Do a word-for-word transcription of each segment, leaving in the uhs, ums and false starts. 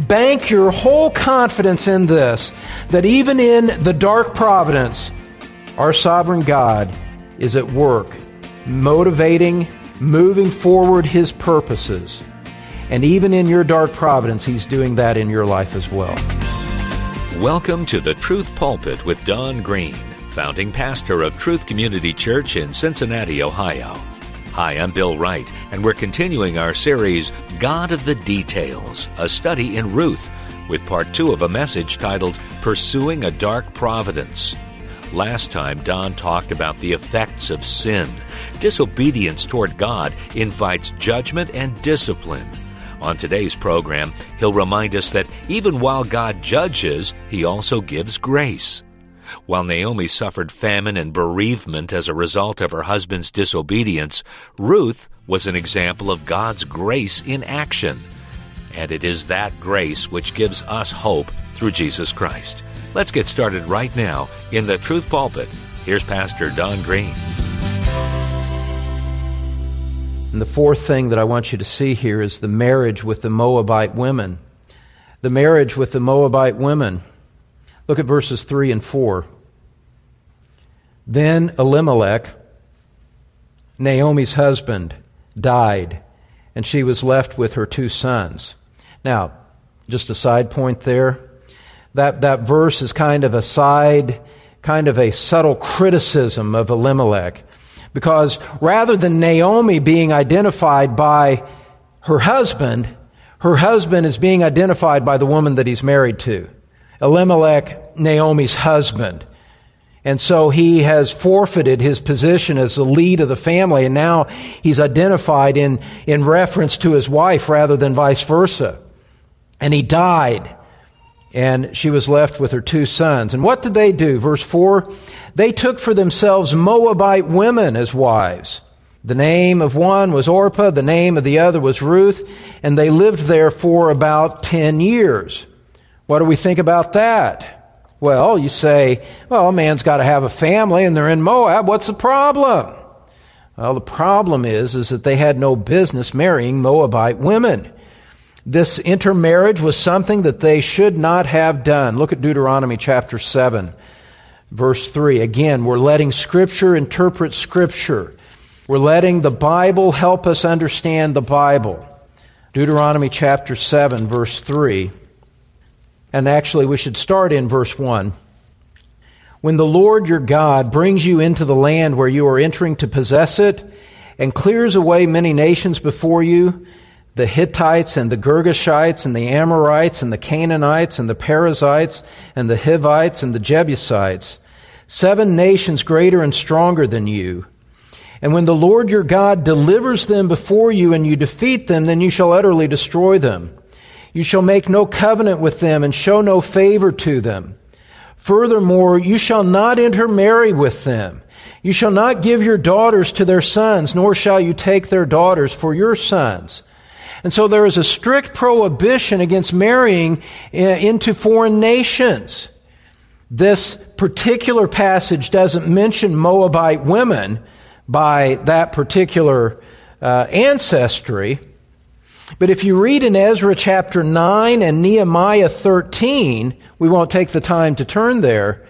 bank your whole confidence in this, that even in the dark providence, our sovereign God is at work, motivating, moving forward His purposes. And even in your dark providence, He's doing that in your life as well. Welcome to the Truth Pulpit with Don Green, founding pastor of Truth Community Church in Cincinnati, Ohio. Hi, I'm Bill Wright, and we're continuing our series, God of the Details, a study in Ruth, with part two of a message titled, Pursuing a Dark Providence. Last time, Don talked about the effects of sin. Disobedience toward God invites judgment and discipline. On today's program, he'll remind us that even while God judges, He also gives grace. While Naomi suffered famine and bereavement as a result of her husband's disobedience, Ruth was an example of God's grace in action. And it is that grace which gives us hope through Jesus Christ. Let's get started right now in the Truth Pulpit. Here's Pastor Don Green. And the fourth thing that I want you to see here is the marriage with the Moabite women. The marriage with the Moabite women. Look at verses three and four. Then Elimelech, Naomi's husband, died, and she was left with her two sons. Now, just a side point there. That, that verse is kind of a side, kind of a subtle criticism of Elimelech. Because rather than Naomi being identified by her husband, her husband is being identified by the woman that he's married to. Elimelech, Naomi's husband. And so he has forfeited his position as the lead of the family, and now he's identified in, in reference to his wife rather than vice versa. And he died, and she was left with her two sons. And what did they do? Verse four, they took for themselves Moabite women as wives. The name of one was Orpah, the name of the other was Ruth, and they lived there for about ten years. What do we think about that? Well, you say, well, a man's got to have a family and they're in Moab. What's the problem? Well, the problem is, is that they had no business marrying Moabite women. This intermarriage was something that they should not have done. Look at Deuteronomy chapter seven, verse three. Again, we're letting Scripture interpret Scripture. We're letting the Bible help us understand the Bible. Deuteronomy chapter seven, verse three. And actually, we should start in verse one. When the Lord your God brings you into the land where you are entering to possess it, and clears away many nations before you, the Hittites and the Girgashites and the Amorites and the Canaanites and the Perizzites and the Hivites and the Jebusites, seven nations greater and stronger than you. And when the Lord your God delivers them before you and you defeat them, then you shall utterly destroy them. You shall make no covenant with them and show no favor to them. Furthermore, you shall not intermarry with them. You shall not give your daughters to their sons, nor shall you take their daughters for your sons. And so there is a strict prohibition against marrying into foreign nations. This particular passage doesn't mention Moabite women by that particular uh, ancestry. But if you read in Ezra chapter nine and Nehemiah thirteen, we won't take the time to turn there.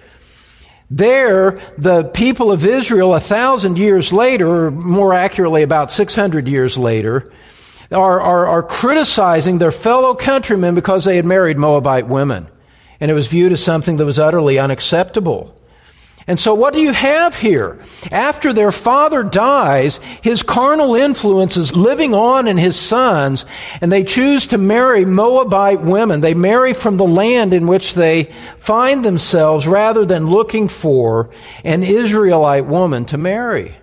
There, the people of Israel a thousand years later, or more accurately about six hundred years later, are, are, are criticizing their fellow countrymen because they had married Moabite women. And it was viewed as something that was utterly unacceptable. And so what do you have here? After their father dies, his carnal influence is living on in his sons, and they choose to marry Moabite women. They marry from the land in which they find themselves rather than looking for an Israelite woman to marry.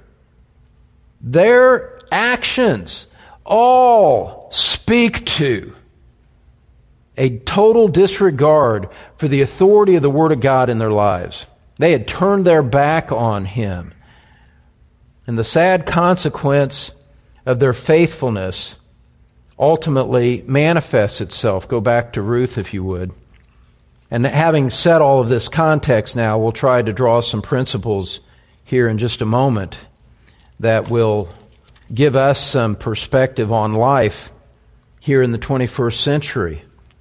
Their actions all speak to a total disregard for the authority of the Word of God in their lives. They had turned their back on Him. And the sad consequence of their faithfulness ultimately manifests itself. Go back to Ruth, if you would. And having said all of this context now, we'll try to draw some principles here in just a moment that will give us some perspective on life here in the twenty-first century.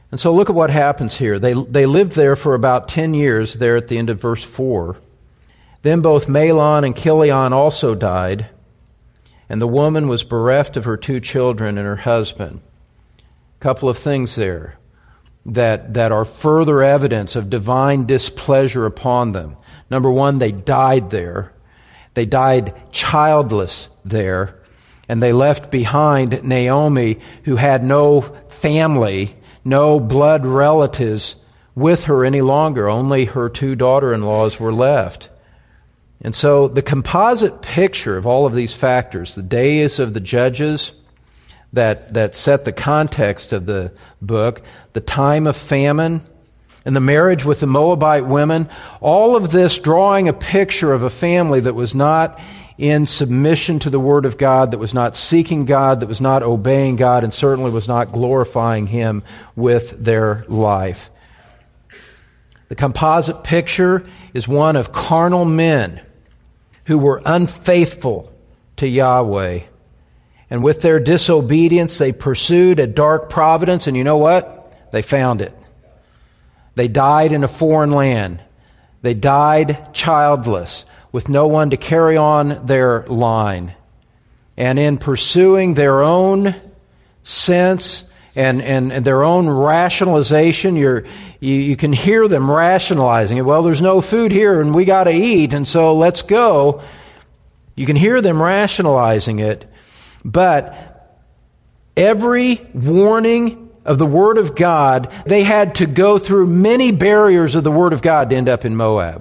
And so look at what happens here. They, they lived there for about ten years, there at the end of verse four. Then both Mahlon and Chilion also died, and the woman was bereft of her two children and her husband. A couple of things there that, that are further evidence of divine displeasure upon them. Number one, they died there. They died childless there, and they left behind Naomi, who had no family, no blood relatives with her any longer. Only her two daughter-in-laws were left. And so the composite picture of all of these factors, the days of the judges that, that set the context of the book, the time of famine, and the marriage with the Moabite women, all of this drawing a picture of a family that was not in submission to the Word of God, that was not seeking God, that was not obeying God, and certainly was not glorifying Him with their life. The composite picture is one of carnal men who were unfaithful to Yahweh. And with their disobedience, they pursued a dark providence, and you know what? They found it. They died in a foreign land. They died childless, with no one to carry on their line. And in pursuing their own sense and, and, and their own rationalization, you're, you, you can hear them rationalizing it. Well, there's no food here and we got to eat, and so let's go. You can hear them rationalizing it. But every warning of the Word of God, they had to go through many barriers of the Word of God to end up in Moab.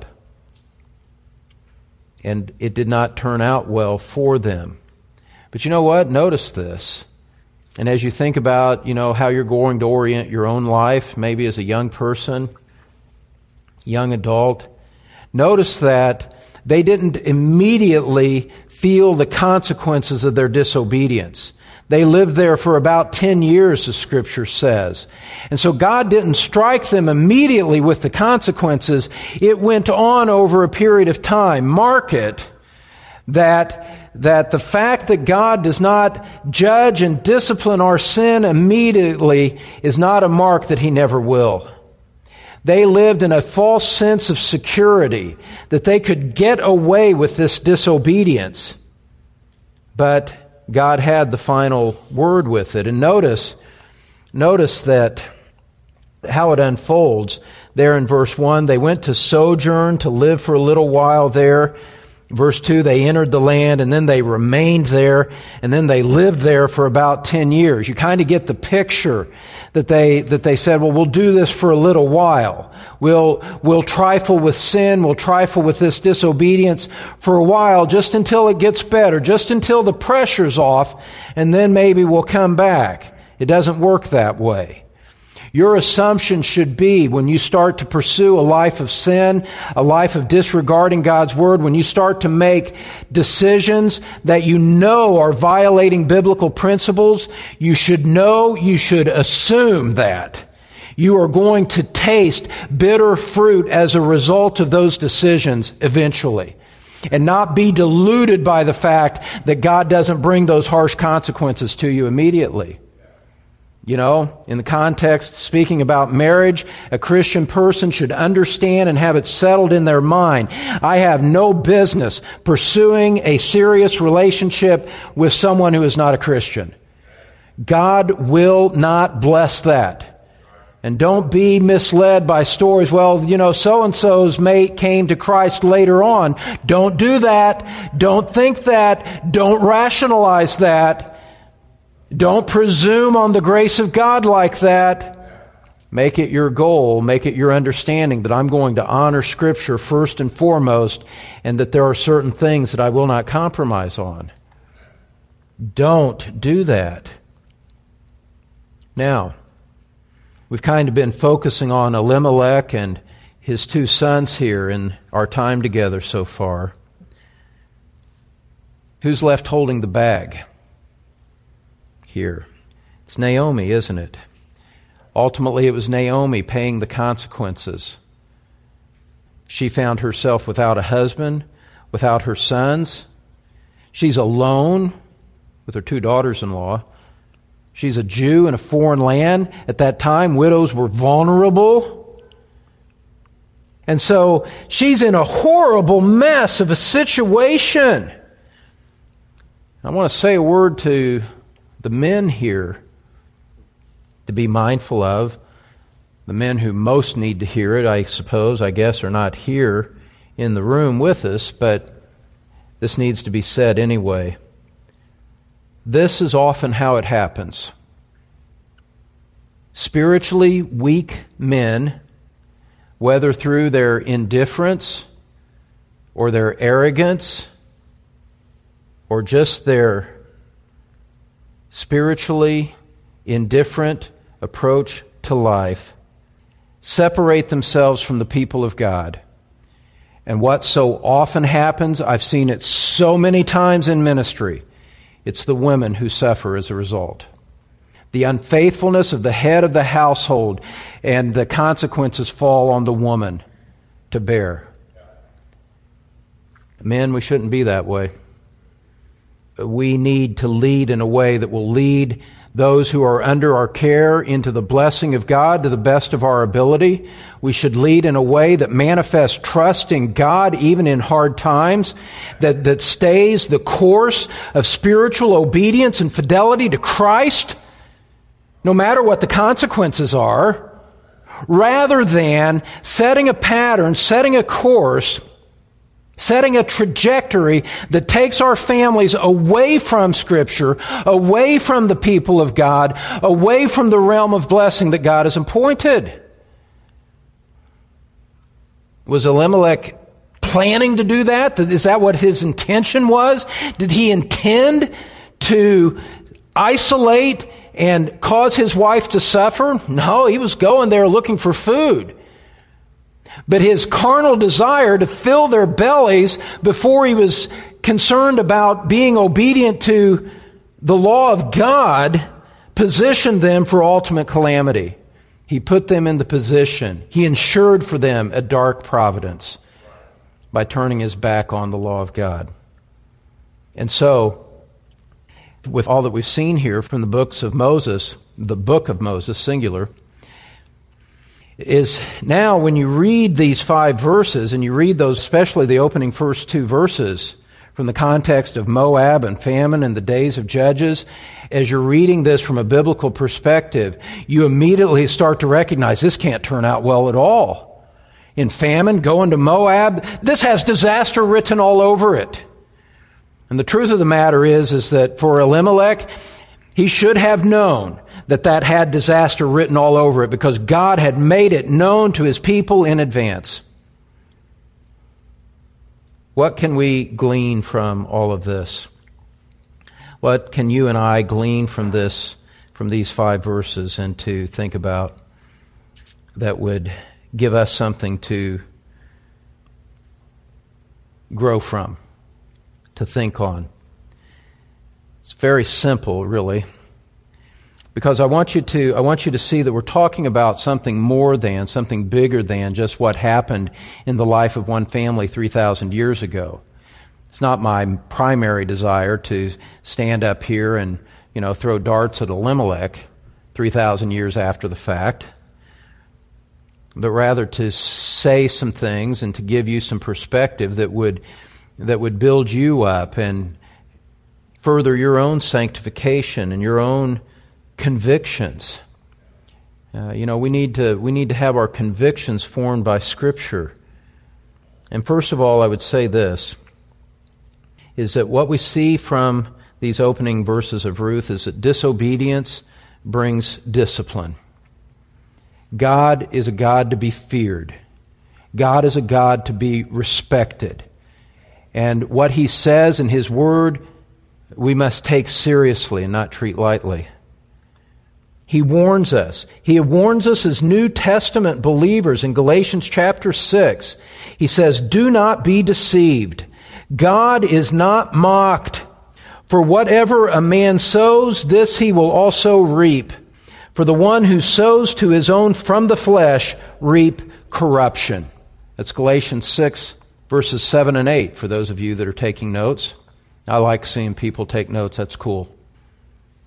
And it did not turn out well for them. But you know what? Notice this. And as you think about, you know, how you're going to orient your own life, maybe as a young person, young adult, notice that they didn't immediately feel the consequences of their disobedience. They lived there for about ten years, the Scripture says. And so God didn't strike them immediately with the consequences. It went on over a period of time. Mark it, that, that the fact that God does not judge and discipline our sin immediately is not a mark that He never will. They lived in a false sense of security that they could get away with this disobedience. But God had the final word with it. And notice, notice that how it unfolds. There in verse one, they went to sojourn, to live for a little while there. Verse two, they entered the land, and then they remained there, and then they lived there for about ten years. You kind of get the picture that they that they said, well, we'll do this for a little while. We'll we'll trifle with sin, we'll trifle with this disobedience for a while, just until it gets better, just until the pressure's off, and then maybe we'll come back. It doesn't work that way. Your assumption should be, when you start to pursue a life of sin, a life of disregarding God's Word, when you start to make decisions that you know are violating biblical principles, you should know, you should assume that you are going to taste bitter fruit as a result of those decisions eventually, and not be deluded by the fact that God doesn't bring those harsh consequences to you immediately. You know, in the context, speaking about marriage, a Christian person should understand and have it settled in their mind. I have no business pursuing a serious relationship with someone who is not a Christian. God will not bless that. And don't be misled by stories, well, you know, so-and-so's mate came to Christ later on. Don't do that. Don't think that. Don't rationalize that. Don't presume on the grace of God like that. Make it your goal, make it your understanding that I'm going to honor Scripture first and foremost, and that there are certain things that I will not compromise on. Don't do that. Now, we've kind of been focusing on Elimelech and his two sons here in our time together so far. Who's left holding the bag here? It's Naomi, isn't it? Ultimately, it was Naomi paying the consequences. She found herself without a husband, without her sons. She's alone with her two daughters-in-law. She's a Jew in a foreign land. At that time, widows were vulnerable. And so she's in a horrible mess of a situation. I want to say a word to the men here to be mindful of. The men who most need to hear it, I suppose, I guess, are not here in the room with us, but this needs to be said anyway. This is often how it happens. Spiritually weak men, whether through their indifference or their arrogance or just their spiritually indifferent approach to life, separate themselves from the people of God. And what so often happens, I've seen it so many times in ministry, it's the women who suffer as a result. The unfaithfulness of the head of the household, and the consequences fall on the woman to bear. Men, we shouldn't be that way. We need to lead in a way that will lead those who are under our care into the blessing of God to the best of our ability. We should lead in a way that manifests trust in God even in hard times, that, that stays the course of spiritual obedience and fidelity to Christ, no matter what the consequences are, rather than setting a pattern, setting a course, setting a trajectory that takes our families away from Scripture, away from the people of God, away from the realm of blessing that God has appointed. Was Elimelech planning to do that? Is that what his intention was? Did he intend to isolate and cause his wife to suffer? No, he was going there looking for food. But his carnal desire to fill their bellies before he was concerned about being obedient to the law of God positioned them for ultimate calamity. He put them in the position. He ensured for them a dark providence by turning his back on the law of God. And so, with all that we've seen here from the books of Moses, the book of Moses, singular, is now when you read these five verses, and you read those, especially the opening first two verses, from the context of Moab and famine and the days of Judges, as you're reading this from a biblical perspective, you immediately start to recognize this can't turn out well at all. In famine, going to Moab, this has disaster written all over it. And the truth of the matter is, is that for Elimelech, he should have known that that had disaster written all over it because God had made it known to his people in advance. What can we glean from all of this? What can you and I glean from this, from these five verses, and to think about that would give us something to grow from, to think on? It's very simple, really. Because I want you to I want you to see that we're talking about something more than, something bigger than just what happened in the life of one family three thousand years ago. It's not my primary desire to stand up here and, you know, throw darts at Elimelech three thousand years after the fact, but rather to say some things and to give you some perspective that would that would build you up and further your own sanctification and your own convictions. Uh, you know, we need to we need to have our convictions formed by Scripture. And first of all, I would say this, is that what we see from these opening verses of Ruth is that disobedience brings discipline. God is a God to be feared. God is a God to be respected. And what He says in His Word, we must take seriously and not treat lightly. He warns us. He warns us as New Testament believers in Galatians chapter six. He says, "Do not be deceived. God is not mocked. For whatever a man sows, this he will also reap. For the one who sows to his own from the flesh reap corruption." That's Galatians six, verses seven and eight, for those of you that are taking notes. I like seeing people take notes. That's cool.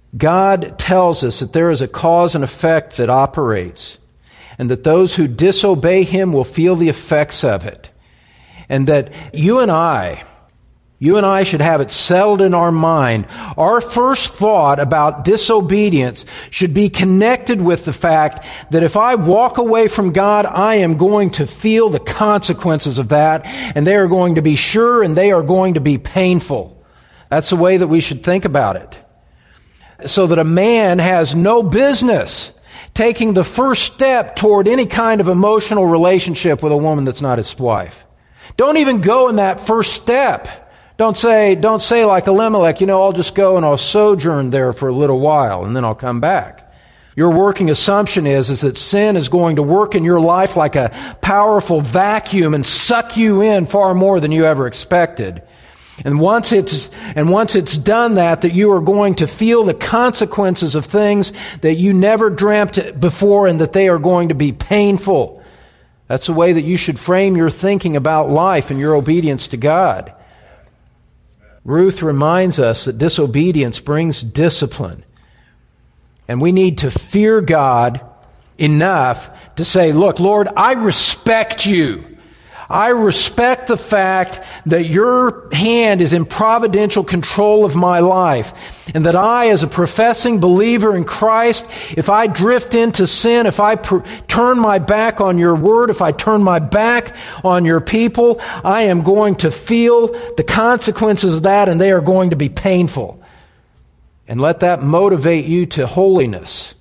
God tells us that there is a cause and effect that operates, and that those who disobey Him will feel the effects of it. And that you and I, you and I should have it settled in our mind. Our first thought about disobedience should be connected with the fact that if I walk away from God, I am going to feel the consequences of that, and they are going to be sure and they are going to be painful. That's the way that we should think about it. So that a man has no business taking the first step toward any kind of emotional relationship with a woman that's not his wife. Don't even go in that first step. Don't say, don't say like Elimelech, you know, I'll just go and I'll sojourn there for a little while and then I'll come back. Your working assumption is, is that sin is going to work in your life like a powerful vacuum and suck you in far more than you ever expected. And once it's, and once it's done that, that you are going to feel the consequences of things that you never dreamt before and that they are going to be painful. That's the way that you should frame your thinking about life and your obedience to God. Ruth reminds us that disobedience brings discipline. And we need to fear God enough to say, look, Lord, I respect you. I respect the fact that your hand is in providential control of my life, and that I, as a professing believer in Christ, if I drift into sin, if I pr- turn my back on your word, if I turn my back on your people, I am going to feel the consequences of that, and they are going to be painful. And let that motivate you to holiness.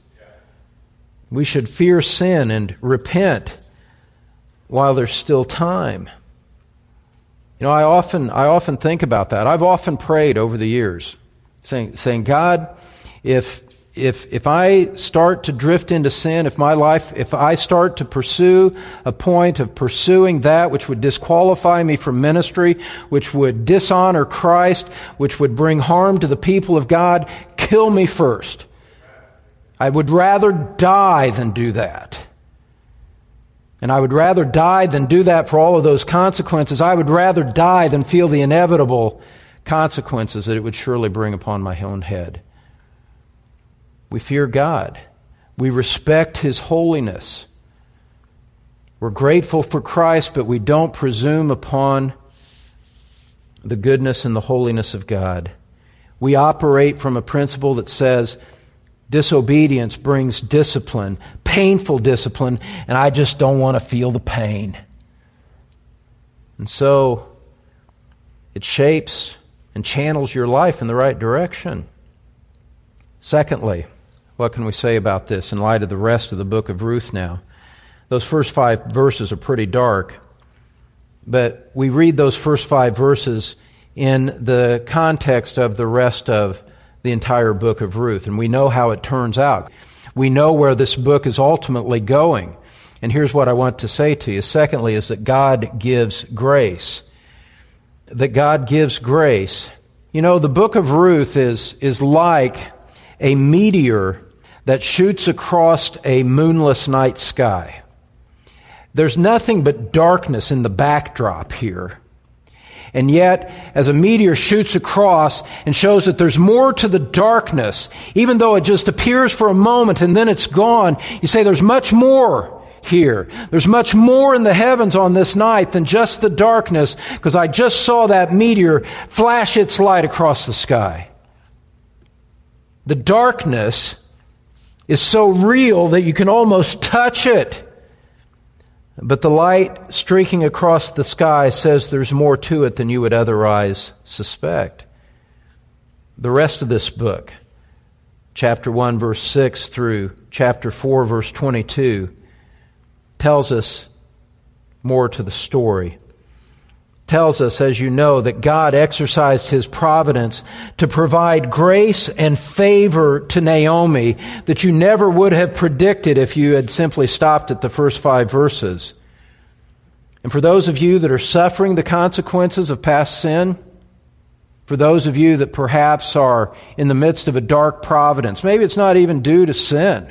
We should fear sin and repent while there's still time. You know, I often I often think about that. I've often prayed over the years, saying, saying God, if if if I start to drift into sin, if my life, if I start to pursue a point of pursuing that which would disqualify me from ministry, which would dishonor Christ, which would bring harm to the people of God, kill me first. I would rather die than do that. And I would rather die than do that for all of those consequences. I would rather die than feel the inevitable consequences that it would surely bring upon my own head. We fear God. We respect His holiness. We're grateful for Christ, but we don't presume upon the goodness and the holiness of God. We operate from a principle that says, disobedience brings discipline, painful discipline, and I just don't want to feel the pain. And so it shapes and channels your life in the right direction. Secondly, what can we say about this in light of the rest of the book of Ruth now? Those first five verses are pretty dark, but we read those first five verses in the context of the rest of the entire book of Ruth, and we know how it turns out. We know where this book is ultimately going. And here's what I want to say to you. Secondly, is that God gives grace. That God gives grace. You know, the book of Ruth is, is like a meteor that shoots across a moonless night sky. There's nothing but darkness in the backdrop here. And yet, as a meteor shoots across and shows that there's more to the darkness, even though it just appears for a moment and then it's gone, you say there's much more here. There's much more in the heavens on this night than just the darkness, because I just saw that meteor flash its light across the sky. The darkness is so real that you can almost touch it. But the light streaking across the sky says there's more to it than you would otherwise suspect. The rest of this book, chapter one, verse six through chapter four, verse twenty-two, tells us more to the story. Tells us, as you know, that God exercised His providence to provide grace and favor to Naomi that you never would have predicted if you had simply stopped at the first five verses. And for those of you that are suffering the consequences of past sin, for those of you that perhaps are in the midst of a dark providence, maybe it's not even due to sin.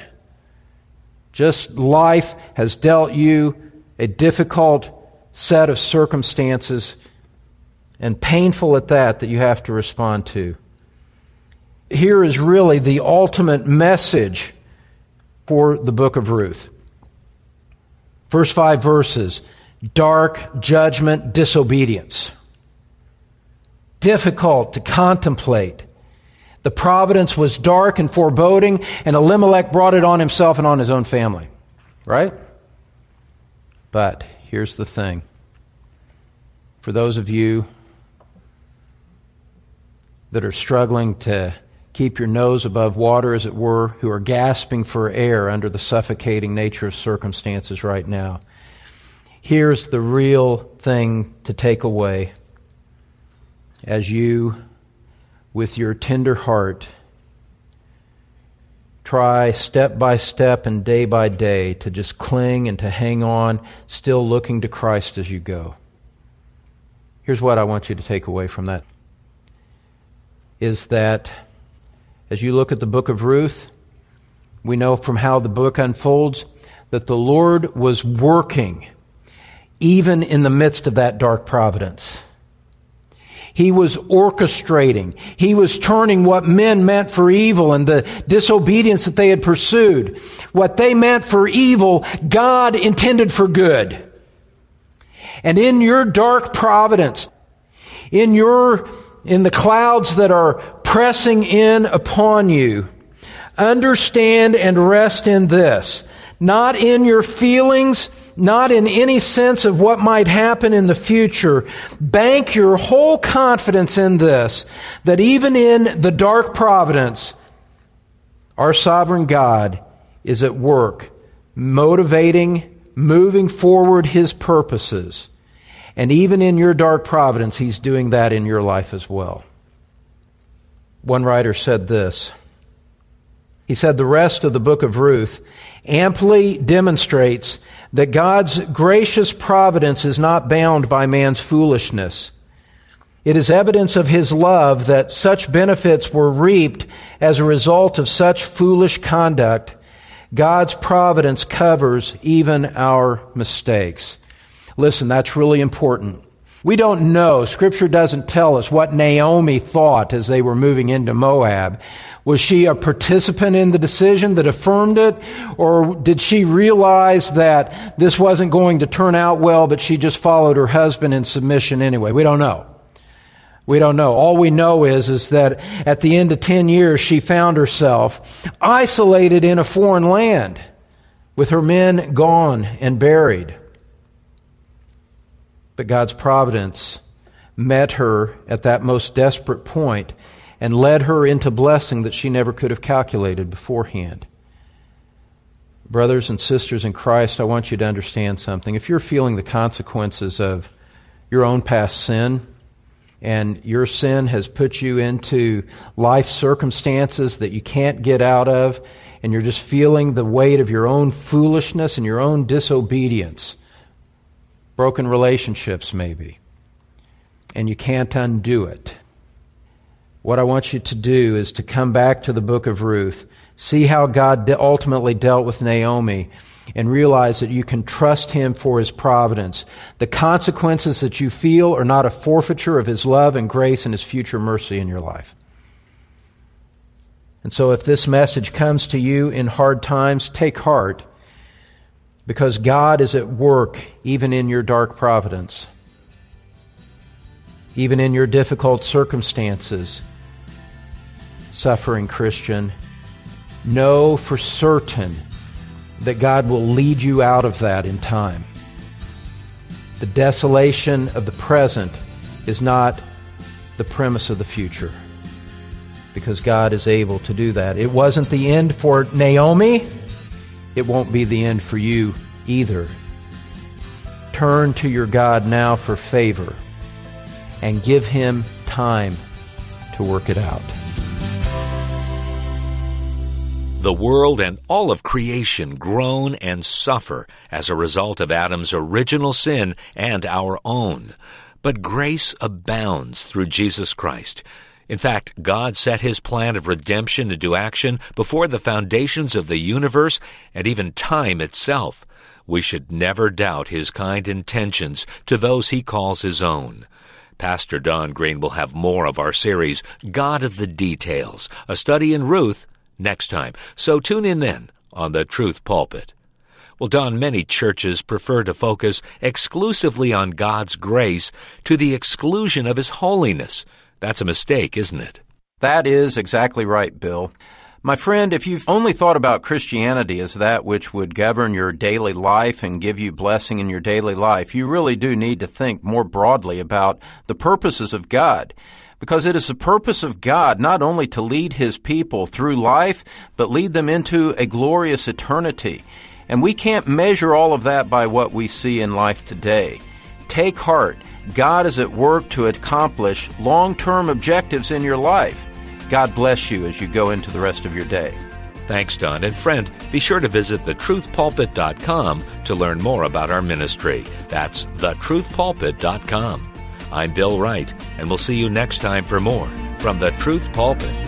Just life has dealt you a difficult set of circumstances, and painful at that, that you have to respond to. here is really the ultimate message for the book of Ruth. First five verses, dark judgment, disobedience. Difficult to contemplate. The providence was dark and foreboding, and Elimelech brought it on himself and on his own family. Right? But here's the thing. For those of you that are struggling to keep your nose above water, as it were, who are gasping for air under the suffocating nature of circumstances right now, here's the real thing to take away as you, with your tender heart, try step by step and day by day to just cling and to hang on, still looking to Christ as you go. Here's what I want you to take away from that, is that as you look at the book of Ruth, we know from how the book unfolds that the Lord was working even in the midst of that dark providence. He was orchestrating. He was turning what men meant for evil and the disobedience that they had pursued. What they meant for evil, God intended for good. And in your dark providence, in your in the clouds that are pressing in upon you, understand and rest in this. Not in your feelings, not in any sense of what might happen in the future. Bank your whole confidence in this, that even in the dark providence, our sovereign God is at work, motivating, moving forward His purposes. And even in your dark providence, He's doing that in your life as well. One writer said this. He said, the rest of the book of Ruth amply demonstrates that God's gracious providence is not bound by man's foolishness. It is evidence of His love that such benefits were reaped as a result of such foolish conduct. God's providence covers even our mistakes. Listen, that's really important. We don't know, Scripture doesn't tell us what Naomi thought as they were moving into Moab. Was she a participant in the decision that affirmed it? Or did she realize that this wasn't going to turn out well, but she just followed her husband in submission anyway? We don't know. We don't know. All we know is, is that at the end of ten years, she found herself isolated in a foreign land with her men gone and buried. But God's providence met her at that most desperate point and led her into blessing that she never could have calculated beforehand. Brothers and sisters in Christ, I want you to understand something. If you're feeling the consequences of your own past sin, and your sin has put you into life circumstances that you can't get out of, and you're just feeling the weight of your own foolishness and your own disobedience, broken relationships maybe, and you can't undo it. What I want you to do is to come back to the book of Ruth, see how God de- ultimately dealt with Naomi, and realize that you can trust Him for His providence. The consequences that you feel are not a forfeiture of His love and grace and His future mercy in your life. And so if this message comes to you in hard times, take heart, because God is at work even in your dark providence, even in your difficult circumstances. Suffering Christian, know for certain that God will lead you out of that in time. The desolation of the present is not the premise of the future, because God is able to do that. It wasn't the end for Naomi. It won't be the end for you either. Turn to your God now for favor and give Him time to work it out. The world and all of creation groan and suffer as a result of Adam's original sin and our own. But grace abounds through Jesus Christ. In fact, God set His plan of redemption into action before the foundations of the universe and even time itself. We should never doubt His kind intentions to those He calls His own. Pastor Don Green will have more of our series, God of the Details, a study in Ruth, next time. So tune in then on the Truth Pulpit. Well, Don, many churches prefer to focus exclusively on God's grace to the exclusion of His holiness. That's a mistake, isn't it? That is exactly right, Bill. My friend, if you've only thought about Christianity as that which would govern your daily life and give you blessing in your daily life, you really do need to think more broadly about the purposes of God. Because it is the purpose of God not only to lead His people through life, but lead them into a glorious eternity. And we can't measure all of that by what we see in life today. Take heart. God is at work to accomplish long-term objectives in your life. God bless you as you go into the rest of your day. Thanks, Don. And friend, be sure to visit the truth pulpit dot com to learn more about our ministry. That's the truth pulpit dot com. I'm Bill Wright, and we'll see you next time for more from the Truth Pulpit.